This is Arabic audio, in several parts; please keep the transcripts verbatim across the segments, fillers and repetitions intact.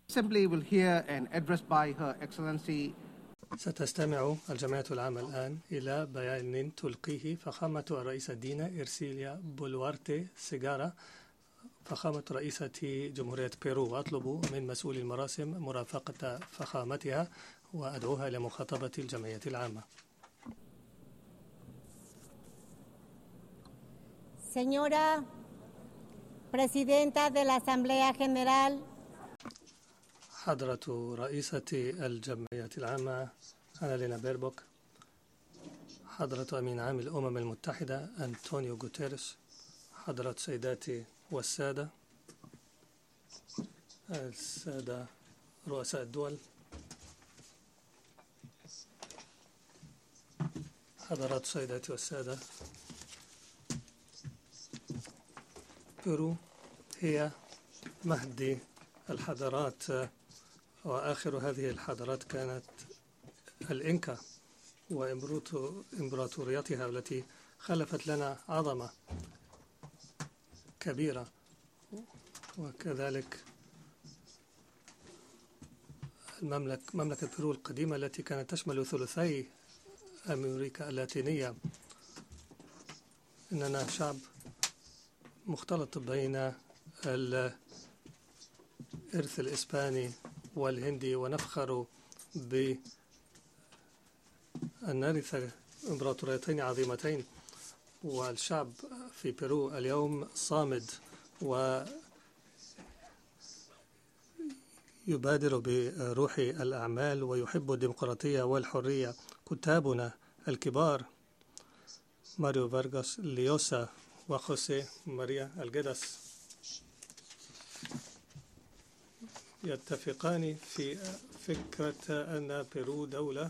Assembly will hear an address by Her Excellency. ستستمع الجمعية العامة الآن إلى بيان تلقيه فخامة الرئيسة دينا إرسيليا بولوارتي سيغارا فخامة رئيسة جمهورية بيرو، وأطلب من مسؤولي المراسم مرافقة فخامتها وأدعوها إلى مخاطبة الجمعية العامة. Señora Presidenta de la Asamblea General, حضرة رئيسة الجمعية العامة أنالينا بيربوك، حضرة أمين عام الأمم المتحدة أنطونيو غوتيريش، حضرات سيداتي والسادة السادة رؤساء الدول، حضرات سيداتي والسادة، بيرو هي مهد الحضارات، وآخر هذه الحضارات كانت الإنكا وإمبراطوريتها التي خلفت لنا عظمة كبيرة، وكذلك المملكة مملكة بيرو القديمة التي كانت تشمل ثلثي أمريكا اللاتينية. إننا شعب مختلط بين الإرث الإسباني والهندي، ونفخر بأن نرث إمبراطوريتين عظيمتين، والشعب في بيرو اليوم صامد ويبادر بروح الأعمال ويحب الديمقراطية والحرية. كتابنا الكبار ماريو فارغاس ليوسا وخوسيه ماريا الجدس يتفقان في فكرة أن بيرو دولة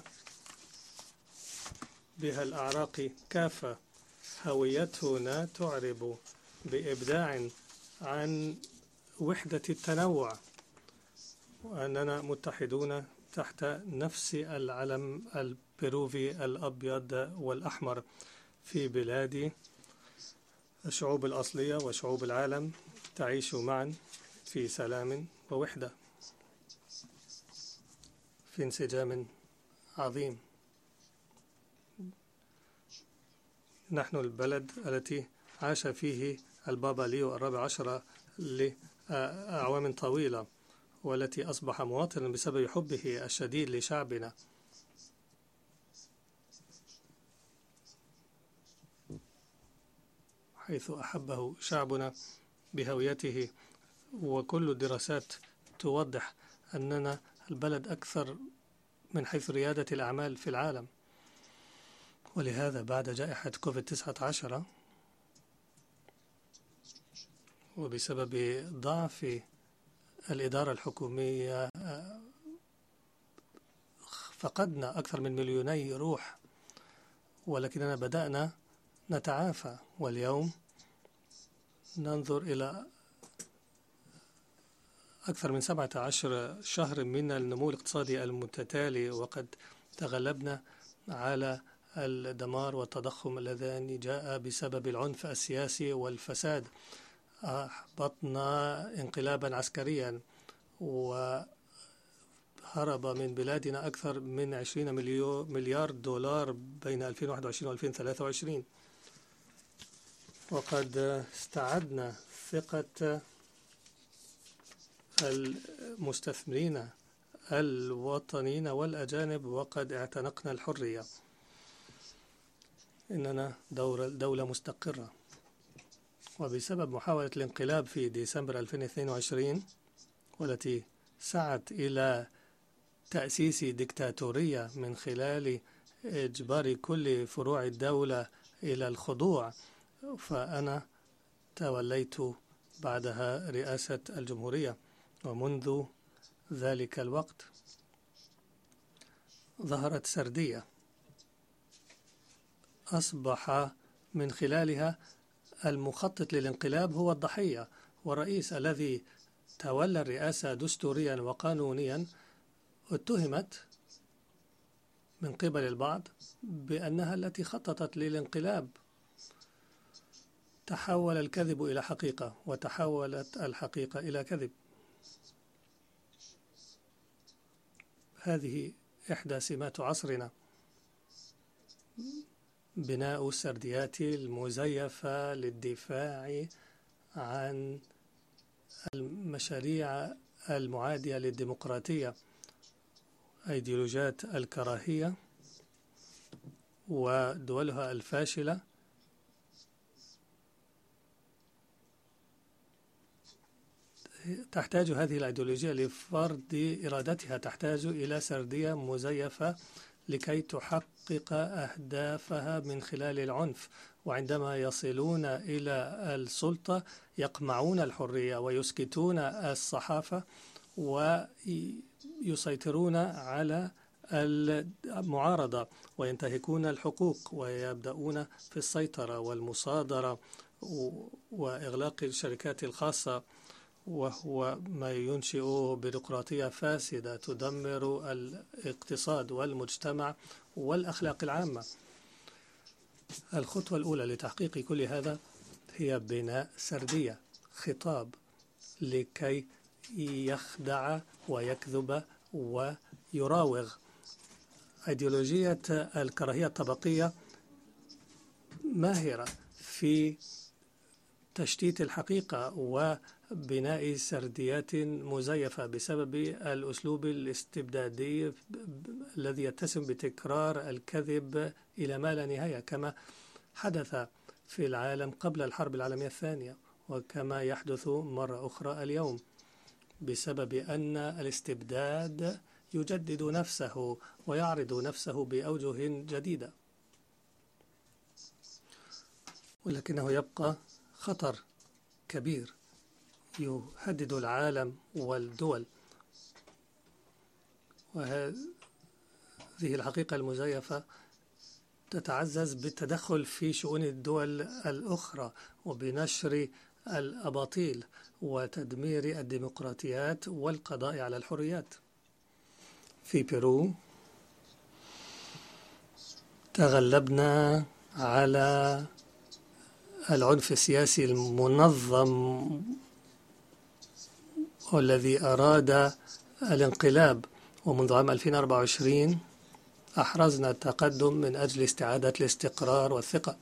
بها الأعراق كافة، هويتنا تعرب بإبداع عن وحدة التنوع، وأننا متحدون تحت نفس العلم البيروفي الأبيض والأحمر في بلاد الشعوب الأصلية وشعوب العالم تعيش معا في سلام ووحدة في انسجام عظيم. نحن البلد التي عاش فيه البابا ليو الرابع عشر لأعوام طويلة، والتي أصبح مواطنا بسبب حبه الشديد لشعبنا. حيث أحبه شعبنا بهويته، وكل الدراسات توضح أننا البلد أكثر من حيث ريادة الأعمال في العالم. ولهذا بعد جائحة كوفيد تسعة عشر وبسبب ضعف الإدارة الحكومية فقدنا أكثر من مليوني روح، ولكننا بدأنا نتعافى، واليوم ننظر إلى أكثر من سبعة عشر شهر من النمو الاقتصادي المتتالي، وقد تغلبنا على الدمار والتضخم اللذان جاء بسبب العنف السياسي والفساد. أحبطنا انقلابا عسكريا، وهرب من بلادنا أكثر من عشرين مليار دولار بين ألفين وواحد وعشرين و ألفين وثلاثة وعشرين، وقد استعدنا ثقة المستثمرين الوطنيين والأجانب، وقد اعتنقنا الحرية. إننا دولة مستقرة، وبسبب محاولة الانقلاب في ديسمبر ألفين واثنين وعشرين والتي سعت إلى تأسيس ديكتاتورية من خلال إجبار كل فروع الدولة إلى الخضوع، فأنا توليت بعدها رئاسة الجمهورية. ومنذ ذلك الوقت ظهرت سردية أصبح من خلالها المخطط للانقلاب هو الضحية، والرئيس الذي تولى الرئاسة دستوريا وقانونيا اتهمت من قبل البعض بأنها التي خططت للانقلاب. تحول الكذب إلى حقيقة، وتحولت الحقيقة إلى كذب. هذه إحدى سمات عصرنا، بناء السرديات المزيفة للدفاع عن المشاريع المعادية للديمقراطية، أيديولوجيات الكراهية ودولها الفاشلة تحتاج هذه الأيديولوجية لفرض إرادتها، تحتاج إلى سردية مزيفة لكي تحقق أهدافها من خلال العنف. وعندما يصلون إلى السلطة يقمعون الحرية ويسكتون الصحافة ويسيطرون على المعارضة وينتهكون الحقوق ويبدأون في السيطرة والمصادرة وإغلاق الشركات الخاصة، وهو ما ينشئ بيروقراطية فاسدة تدمر الاقتصاد والمجتمع والأخلاق العامة. الخطوة الأولى لتحقيق كل هذا هي بناء سردية، خطاب لكي يخدع ويكذب ويراوغ. أيديولوجية الكراهية الطبقية ماهرة في تشتيت الحقيقة وبناء سرديات مزيفة بسبب الأسلوب الاستبدادي الذي يتسم بتكرار الكذب إلى ما لا نهاية، كما حدث في العالم قبل الحرب العالمية الثانية وكما يحدث مرة أخرى اليوم، بسبب أن الاستبداد يجدد نفسه ويعرض نفسه بأوجه جديدة، ولكنه يبقى خطر كبير يهدد العالم والدول. وهذه الحقيقة المزيفة تتعزز بالتدخل في شؤون الدول الأخرى وبنشر الأباطيل وتدمير الديمقراطيات والقضاء على الحريات. في بيرو تغلبنا على العنف السياسي المنظم والذي أراد الانقلاب، ومنذ عام ألفين وأربعة وعشرين أحرزنا التقدم من أجل استعادة الاستقرار والثقة.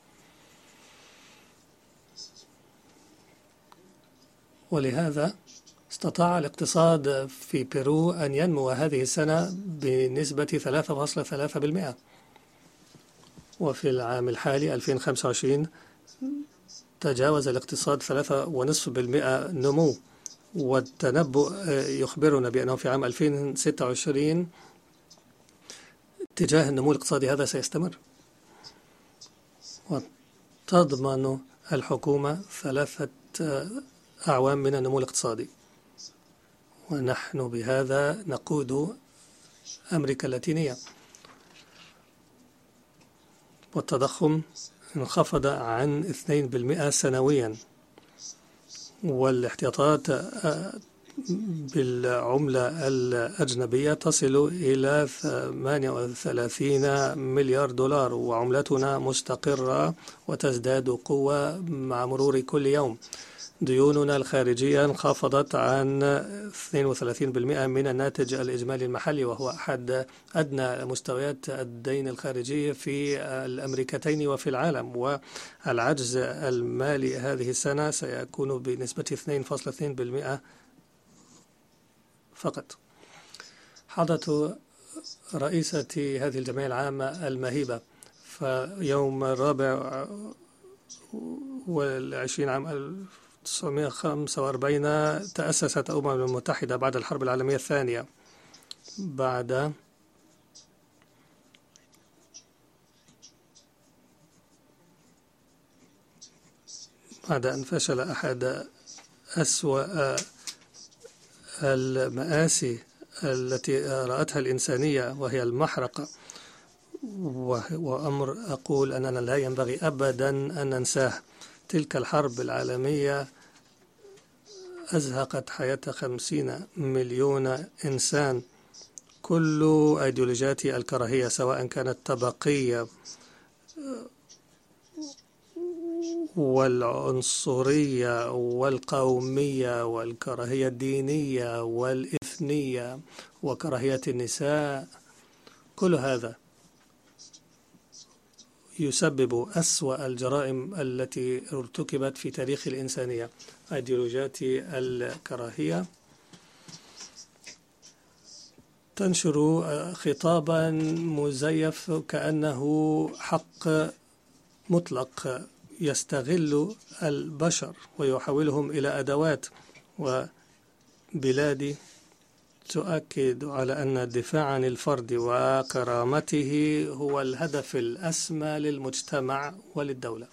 ولهذا استطاع الاقتصاد في بيرو أن ينمو هذه السنة بنسبة ثلاثة فاصلة ثلاثة بالمئة، وفي العام الحالي ألفين وخمسة وعشرين تجاوز الاقتصاد ثلاثة فاصلة خمسة بالمئة نمو، والتنبؤ يخبرنا بأنه في عام ألفين وستة وعشرين اتجاه النمو الاقتصادي هذا سيستمر، وتضمن الحكومة ثلاثة أعوام من النمو الاقتصادي، ونحن بهذا نقود أمريكا اللاتينية. والتضخم انخفض عن اثنين بالمئة سنويا، والاحتياطات بالعملة الأجنبية تصل إلى ثمانية وثلاثين مليار دولار، وعملتنا مستقرة وتزداد قوة مع مرور كل يوم. ديوننا الخارجية انخفضت عن اثنين وثلاثين بالمئة من الناتج الإجمالي المحلي، وهو أحد أدنى مستويات الدين الخارجي في الأمريكتين وفي العالم. والعجز المالي هذه السنة سيكون بنسبة اثنين فاصلة اثنين بالمئة فقط. حضرت رئيسة هذه الجمعية العامة المهيبة فيوم الرابع والعشرين عام ألف وتسعمئة وخمسة وأربعين تأسست الأمم المتحدة بعد الحرب العالمية الثانية، بعد بعد أن فشل أحد أسوأ المآسي التي رأتها الإنسانية وهي المحرقة، وأمر أقول أننا لا ينبغي أبدا أن ننساه. تلك الحرب العالمية أزهقت حياة خمسين مليون إنسان. كل أيديولوجيات الكراهية سواء كانت طبقية والعنصرية والقومية والكراهية الدينية والإثنية وكراهية النساء، كل هذا يسبب أسوأ الجرائم التي ارتكبت في تاريخ الإنسانية. أيديولوجيات الكراهية تنشر خطابا مزيف كأنه حق مطلق يستغل البشر ويحولهم إلى أدوات. وبلادي تؤكد على أن الدفاع عن الفرد وكرامته هو الهدف الأسمى للمجتمع وللدولة،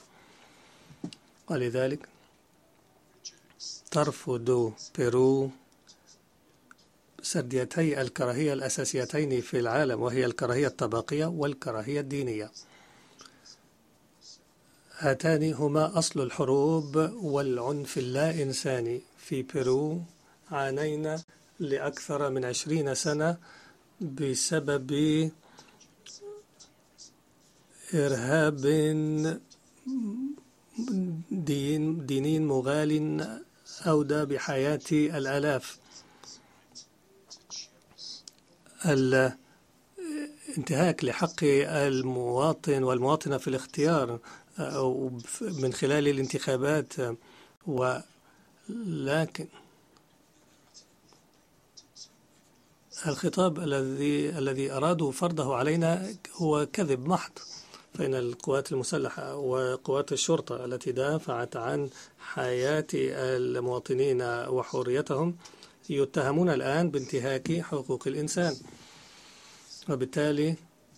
ولذلك ترفض بيرو سرديتي الكراهية الأساسيتين في العالم، وهي الكراهية الطبقية والكراهية الدينية. هاتان هما أصل الحروب والعنف اللا إنساني. في بيرو عانينا لأكثر من عشرين سنة بسبب إرهاب دين ديني مغال أودى بحياة الآلاف. الانتهاك لحق المواطن والمواطنة في الاختيار من خلال الانتخابات، ولكن الخطاب الذي الذي أرادوا فرضه علينا هو كذب محض. فإن القوات المسلحة وقوات الشرطة التي دافعت عن حياة المواطنين وحريتهم يتهمون الآن بانتهاك حقوق الإنسان، وبالتالي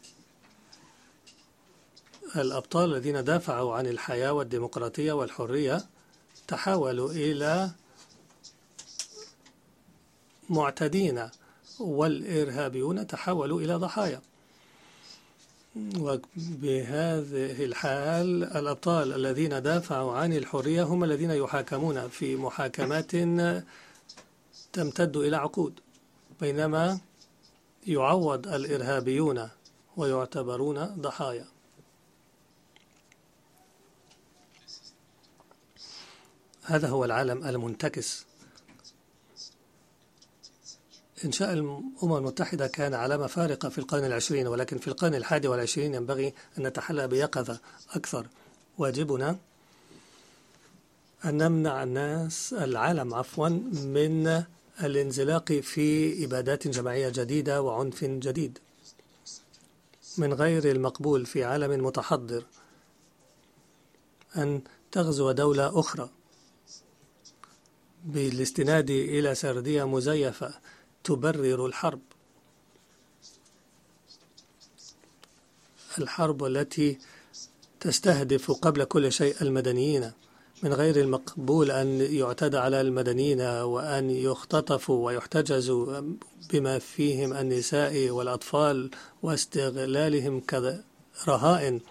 الأبطال الذين دافعوا عن الحياة والديمقراطية والحرية تحولوا إلى معتدين، والإرهابيون تحولوا إلى ضحايا. وبهذه الحال الأبطال الذين دافعوا عن الحرية هم الذين يحاكمون في محاكمات تمتد إلى عقود، بينما يعوض الإرهابيون ويعتبرون ضحايا. هذا هو العالم المنتكس. إنشاء الأمم المتحدة كان علامة فارقة في القرن العشرين، ولكن في القرن الحادي والعشرين ينبغي أن نتحلى بيقظة أكثر. واجبنا أن نمنع الناس العالم عفوا من الانزلاق في إبادات جماعية جديدة وعنف جديد. من غير المقبول في عالم متحضر أن تغزو دولة أخرى بالاستناد إلى سردية مزيفة تبرر الحرب، الحرب التي تستهدف قبل كل شيء المدنيين. من غير المقبول أن يعتدى على المدنيين وأن يختطفوا ويحتجزوا بما فيهم النساء والأطفال واستغلالهم كرهائن.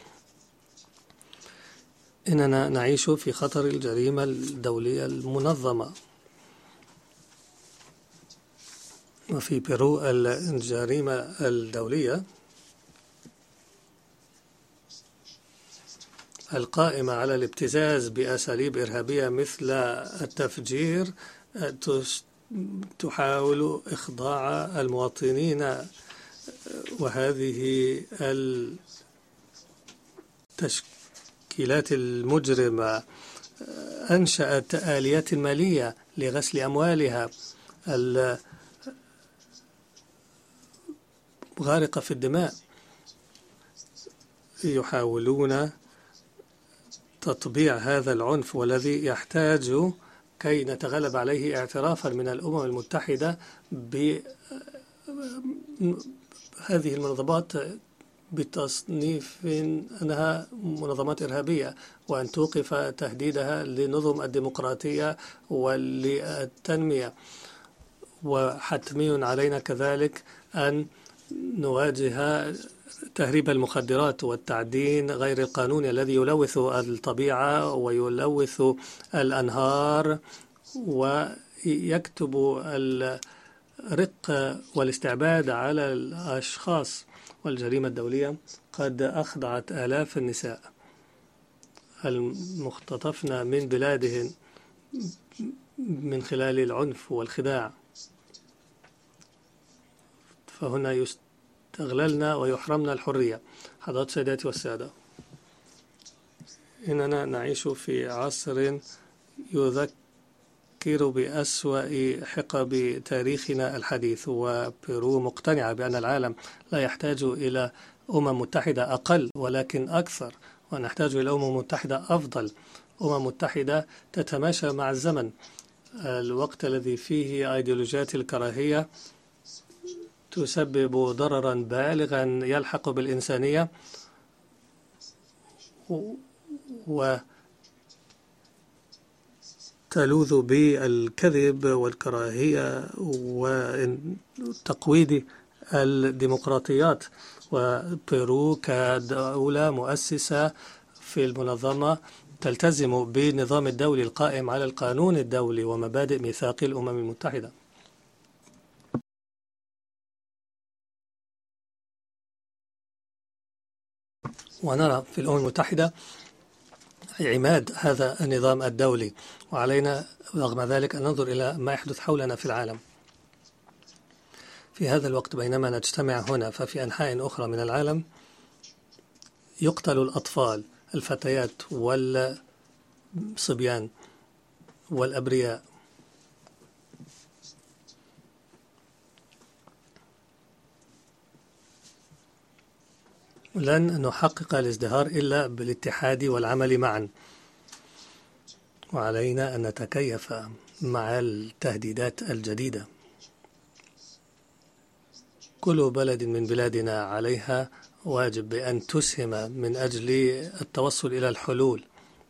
إننا نعيش في خطر الجريمة الدولية المنظمة. وفي بيرو الجريمة الدولية القائمة على الابتزاز بأساليب إرهابية مثل التفجير تحاول إخضاع المواطنين، وهذه التشكيلات المجرمة أنشأت آليات مالية لغسل أموالها الغارقة في الدماء. يحاولون تطبيع هذا العنف والذي يحتاج كي نتغلب عليه اعترافا من الأمم المتحدة بهذه المنظمات بتصنيف أنها منظمات إرهابية، وأن توقف تهديدها لنظم الديمقراطية وللتنمية. وحتمي علينا كذلك أن نواجه تهريب المخدرات والتعدين غير القانوني الذي يلوث الطبيعة ويلوث الأنهار ويكتب الرق والاستعباد على الأشخاص. والجريمة الدولية قد أخضعت آلاف النساء. المختطفين من بلادهم من خلال العنف والخداع، فهنا يستغللنا ويحرمنا الحرية. حضرات سيداتي والسادة، إننا نعيش في عصر يذكر بأسوأ حقب تاريخنا الحديث، وبيرو مقتنعة بأن العالم لا يحتاج إلى أمم متحدة أقل ولكن أكثر، ونحتاج إلى أمم متحدة أفضل، أمم متحدة تتماشى مع الزمن. الوقت الذي فيه أيديولوجيات الكراهية تسبب ضررا بالغا يلحق بالإنسانية وتلوذ بالكذب والكراهية وتقويض الديمقراطيات. وبيرو كدولة مؤسسة في المنظمة تلتزم بالنظام الدولي القائم على القانون الدولي ومبادئ ميثاق الأمم المتحدة. ونرى في الأمم المتحدة عماد هذا النظام الدولي، وعلينا رغم ذلك أن ننظر إلى ما يحدث حولنا في العالم. في هذا الوقت بينما نجتمع هنا، ففي أنحاء أخرى من العالم يقتل الأطفال، الفتيات والصبيان والأبرياء. لن نحقق الازدهار إلا بالاتحاد والعمل معا، وعلينا أن نتكيف مع التهديدات الجديدة. كل بلد من بلادنا عليها واجب بأن تسهم من أجل التوصل إلى الحلول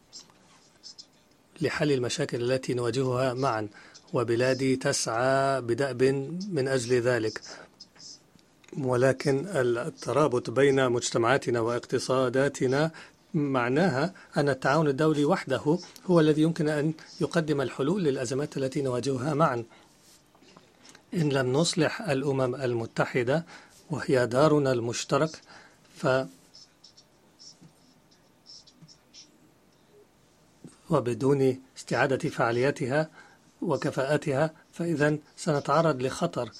لحل المشاكل التي نواجهها معا، وبلادي تسعى بدأب من أجل ذلك. ولكن الترابط بين مجتمعاتنا واقتصاداتنا معناها أن التعاون الدولي وحده هو الذي يمكن أن يقدم الحلول للأزمات التي نواجهها معا. إن لم نصلح الأمم المتحدة وهي دارنا المشترك، ف وبدون استعادة فعالياتها وكفاءتها، فإذا سنتعرض لخطر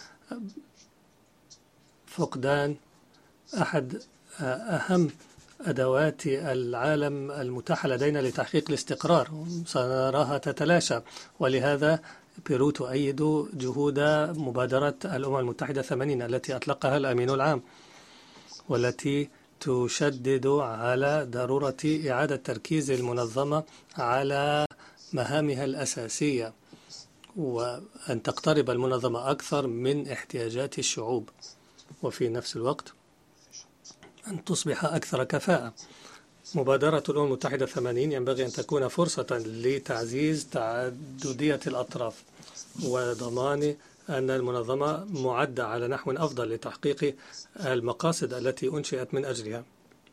فقدان أحد أهم أدوات العالم المتاحة لدينا لتحقيق الاستقرار، سنراها تتلاشى. ولهذا بيرو تؤيد جهود مبادرة الأمم المتحدة ثمانين التي أطلقها الأمين العام، والتي تشدد على ضرورة إعادة تركيز المنظمة على مهامها الأساسية، وأن تقترب المنظمة أكثر من احتياجات الشعوب، وفي نفس الوقت أن تصبح أكثر كفاءة. مبادرة الأمم المتحدة ثمانين ينبغي أن تكون فرصة لتعزيز تعددية الأطراف وضمان أن المنظمة معدة على نحو أفضل لتحقيق المقاصد التي أنشئت من أجلها.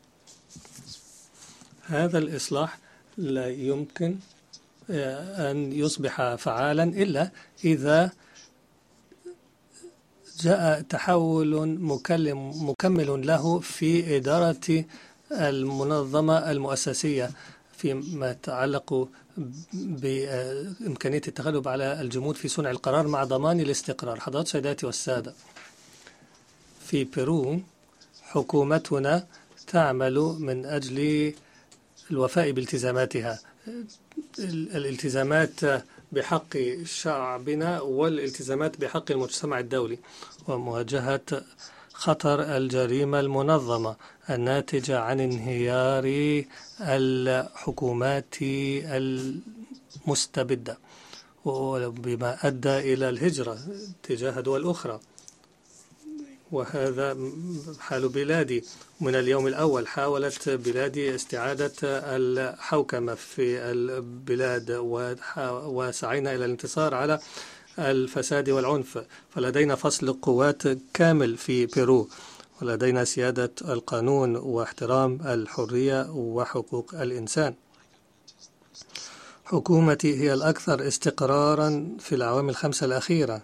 هذا الإصلاح لا يمكن أن يصبح فعالا إلا إذا جاء تحول مكلم مكمل له في إدارة المنظمة المؤسسية فيما يتعلق بإمكانية التغلب على الجمود في صنع القرار مع ضمان الاستقرار. حضرات سيداتي والسادة، في بيرو حكومتنا تعمل من أجل الوفاء بالتزاماتها، الالتزامات بحق شعبنا والالتزامات بحق المجتمع الدولي، ومواجهة خطر الجريمة المنظمة الناتجة عن انهيار الحكومات المستبدة، وبما أدى إلى الهجرة تجاه دول أخرى. وهذا حال بلادي. من اليوم الأول حاولت بلادي استعادة الحوكمة في البلاد، وسعينا إلى الانتصار على الفساد والعنف. فلدينا فصل قوات كامل في بيرو، ولدينا سيادة القانون واحترام الحرية وحقوق الإنسان. حكومتي هي الأكثر استقرارا في الأعوام الخمسة الأخيرة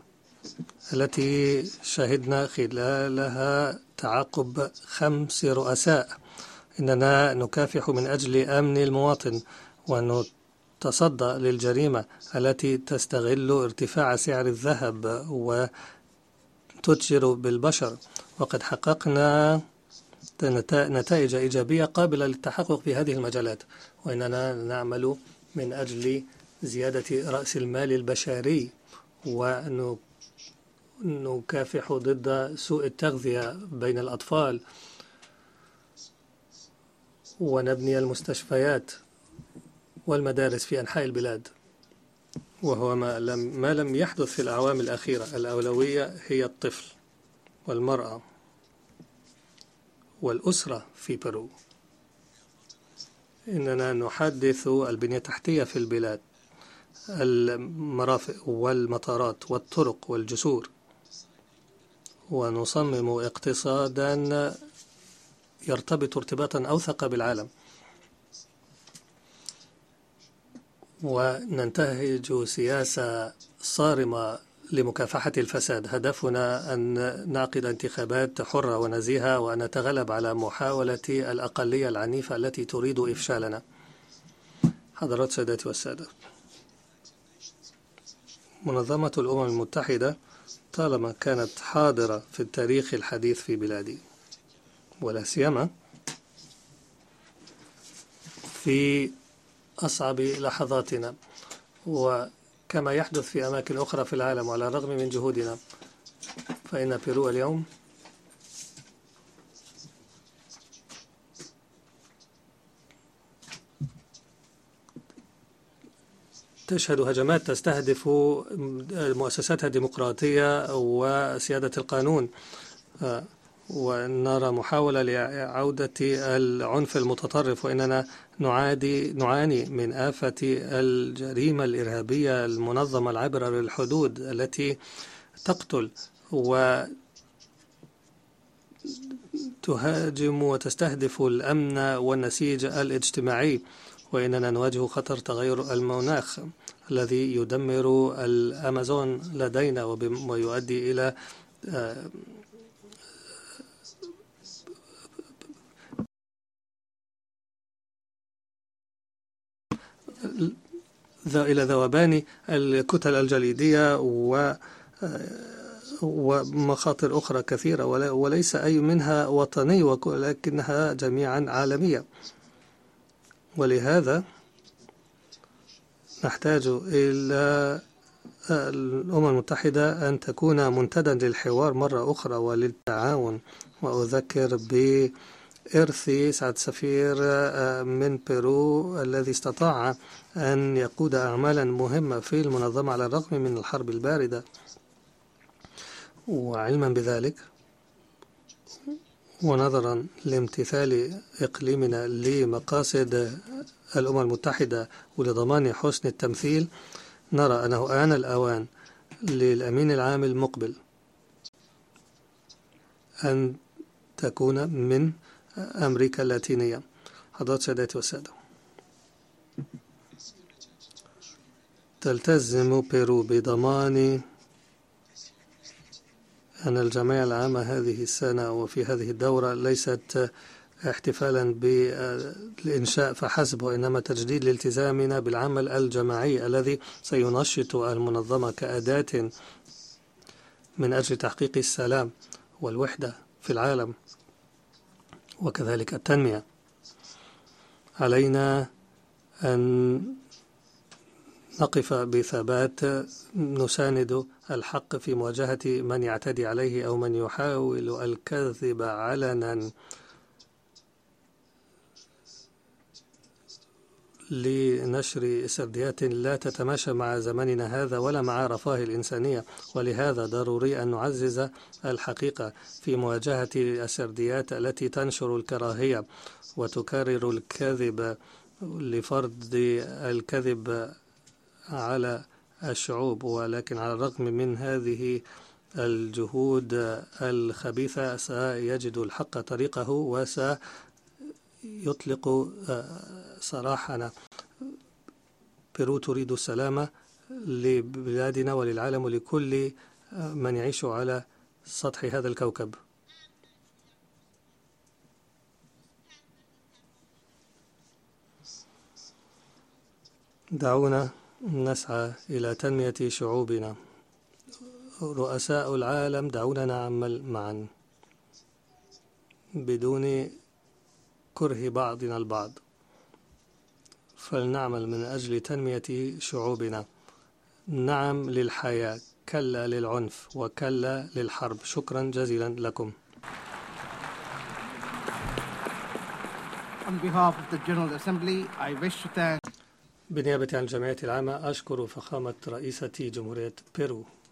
التي شهدنا خلالها تعاقب خمس رؤساء إننا نكافح من أجل أمن المواطن ونتصدى للجريمة التي تستغل ارتفاع سعر الذهب وتتجر بالبشر، وقد حققنا نتائج إيجابية قابلة للتحقق في هذه المجالات، وإننا نعمل من أجل زيادة رأس المال البشري ونكافح ضد سوء التغذية بين الأطفال ونبني المستشفيات والمدارس في أنحاء البلاد، وهو ما لم, ما لم يحدث في الأعوام الأخيرة. الأولوية هي الطفل والمرأة والأسرة في بيرو. إننا نحدث البنية التحتية في البلاد، المرافق والمطارات والطرق والجسور، ونصمم اقتصادا يرتبط ارتباطا أوثق بالعالم، وننتهج سياسة صارمة لمكافحة الفساد. هدفنا أن نعقد انتخابات حرة ونزيهة وأن نتغلب على محاولة الأقلية العنيفة التي تريد إفشالنا. حضرات سادتي والسادة، منظمة الأمم المتحدة طالما كانت حاضرة في التاريخ الحديث في بلادي، ولا سيما في أصعب لحظاتنا، وكما يحدث في أماكن أخرى في العالم. وعلى الرغم من جهودنا فإن بيرو اليوم تشهد هجمات تستهدف مؤسساتها الديمقراطية وسيادة القانون، ونرى محاولة لعودة العنف المتطرف، وإننا نعادي نعاني من آفة الجريمة الإرهابية المنظمة العابرة للحدود التي تقتل وتهاجم وتستهدف الأمن والنسيج الاجتماعي، وإننا نواجه خطر تغير المناخ الذي يدمر الأمازون لدينا ويؤدي إلى إلى ذوبان الكتل الجليدية ومخاطر أخرى كثيرة، وليس أي منها وطني ولكنها جميعا عالمية. ولهذا نحتاج إلى الأمم المتحدة أن تكون منتدى للحوار مرة أخرى وللتعاون. وأذكر بإرث سعادة السفير من بيرو الذي استطاع أن يقود أعمالا مهمة في المنظمة على الرغم من الحرب الباردة. وعلما بذلك ونظرا لامتثال إقليمنا لمقاصد الأمم المتحدة ولضمان حسن التمثيل، نرى أنه آن الأوان للأمين العام المقبل أن تكون من أمريكا اللاتينية. حضرات سادتي والسادة، تلتزم بيرو بضمان أن الجمعية العامة هذه السنة وفي هذه الدورة ليست احتفالا بالإنشاء فحسب، وإنما تجديد لالتزامنا بالعمل الجماعي الذي سينشط المنظمة كأداة من أجل تحقيق السلام والوحدة في العالم وكذلك التنمية. علينا أن نقف بثبات نساند الحق في مواجهة من يعتدي عليه أو من يحاول الكذب علنا لنشر سرديات لا تتماشى مع زماننا هذا ولا مع رفاه الإنسانية. ولهذا ضروري أن نعزز الحقيقة في مواجهة السرديات التي تنشر الكراهية وتكرر الكذب لفرض الكذب على الشعوب. ولكن على الرغم من هذه الجهود الخبيثة سيجد الحق طريقه وسيطلق سراحنا. بيرو تريد السلامة لبلادنا وللعالم ولكل من يعيش على سطح هذا الكوكب. دعونا نسعى إلى تنمية شعوبنا. رؤساء العالم دعونا نعمل معا بدون كره بعضنا البعض، فلنعمل من أجل تنمية شعوبنا. نعم للحياة، كلا للعنف، وكلا للحرب. شكرا جزيلا لكم. On behalf of the General Assembly, I wish to thank بالنيابة عن الجمعية العامة أشكر فخامة رئيسة جمهورية بيرو